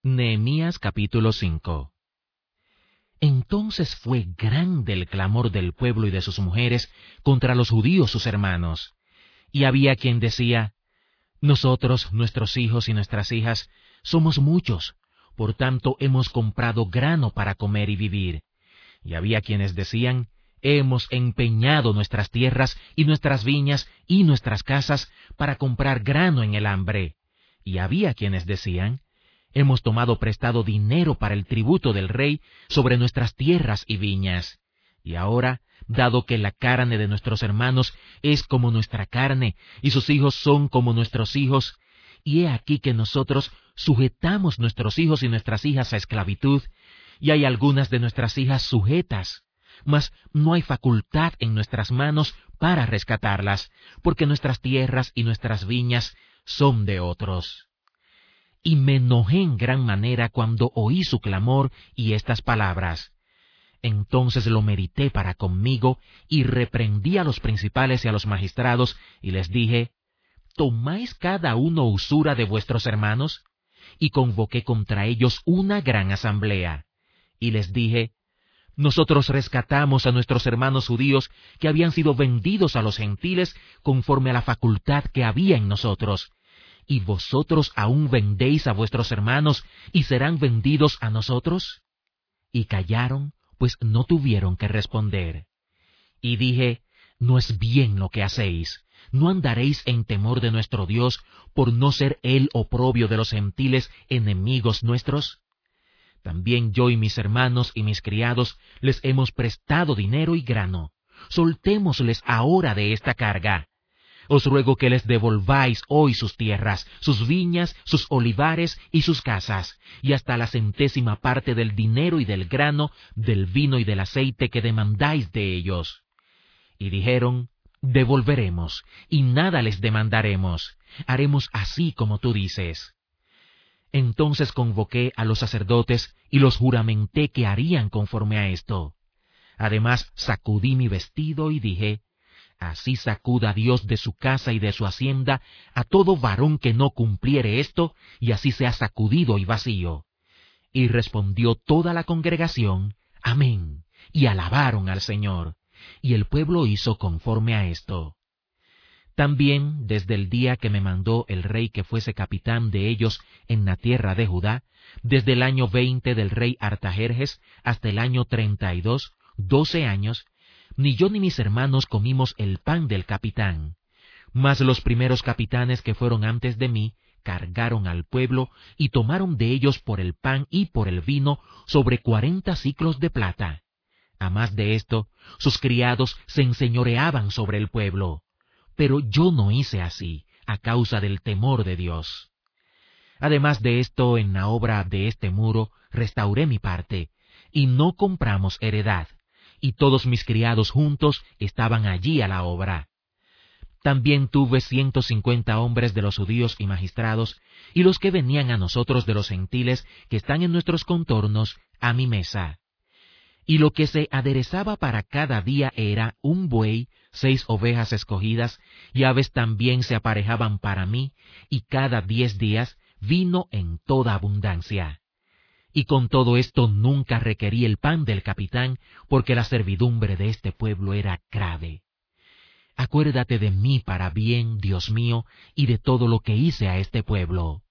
Nehemías capítulo 5. Entonces fue grande el clamor del pueblo y de sus mujeres contra los judíos sus hermanos. Y había quien decía: nosotros, nuestros hijos y nuestras hijas, somos muchos, por tanto hemos comprado grano para comer y vivir. Y había quienes decían: hemos empeñado nuestras tierras y nuestras viñas y nuestras casas para comprar grano en el hambre. Y había quienes decían: hemos tomado prestado dinero para el tributo del rey sobre nuestras tierras y viñas. Y ahora, dado que la carne de nuestros hermanos es como nuestra carne, y sus hijos son como nuestros hijos, y he aquí que nosotros sujetamos nuestros hijos y nuestras hijas a esclavitud, y hay algunas de nuestras hijas sujetas, mas no hay facultad en nuestras manos para rescatarlas, porque nuestras tierras y nuestras viñas son de otros. Y me enojé en gran manera cuando oí su clamor y estas palabras. Entonces lo medité para conmigo, y reprendí a los principales y a los magistrados, y les dije: ¿tomáis cada uno usura de vuestros hermanos? Y convoqué contra ellos una gran asamblea. Y les dije: nosotros rescatamos a nuestros hermanos judíos que habían sido vendidos a los gentiles conforme a la facultad que había en nosotros. ¿Y vosotros aún vendéis a vuestros hermanos y serán vendidos a nosotros? Y callaron, pues no tuvieron que responder. Y dije: no es bien lo que hacéis. ¿No andaréis en temor de nuestro Dios, por no ser Él oprobio de los gentiles, enemigos nuestros? También yo y mis hermanos y mis criados les hemos prestado dinero y grano. Soltémosles ahora de esta carga. Os ruego que les devolváis hoy sus tierras, sus viñas, sus olivares y sus casas, y hasta la 100ª parte del dinero y del grano, del vino y del aceite que demandáis de ellos. Y dijeron: devolveremos, y nada les demandaremos. Haremos así como tú dices. Entonces convoqué a los sacerdotes y los juramenté que harían conforme a esto. Además sacudí mi vestido y dije: así sacuda Dios de su casa y de su hacienda a todo varón que no cumpliere esto, y así sea sacudido y vacío. Y respondió toda la congregación: amén, y alabaron al Señor. Y el pueblo hizo conforme a esto. También, desde el día que me mandó el rey que fuese capitán de ellos en la tierra de Judá, desde el año 20 del rey Artajerjes hasta el año 32, 12 años, ni yo ni mis hermanos comimos el pan del capitán. Mas los primeros capitanes que fueron antes de mí cargaron al pueblo y tomaron de ellos por el pan y por el vino sobre 40 siclos de plata. A más de esto, sus criados se enseñoreaban sobre el pueblo. Pero yo no hice así, a causa del temor de Dios. Además de esto, en la obra de este muro restauré mi parte, y no compramos heredad, y todos mis criados juntos estaban allí a la obra. También tuve 150 hombres de los judíos y magistrados, y los que venían a nosotros de los gentiles que están en nuestros contornos, a mi mesa. Y lo que se aderezaba para cada día era un buey, 6 ovejas escogidas, y aves también se aparejaban para mí, y cada 10 días vino en toda abundancia. Y con todo esto nunca requerí el pan del capitán, porque la servidumbre de este pueblo era grave. Acuérdate de mí para bien, Dios mío, y de todo lo que hice a este pueblo.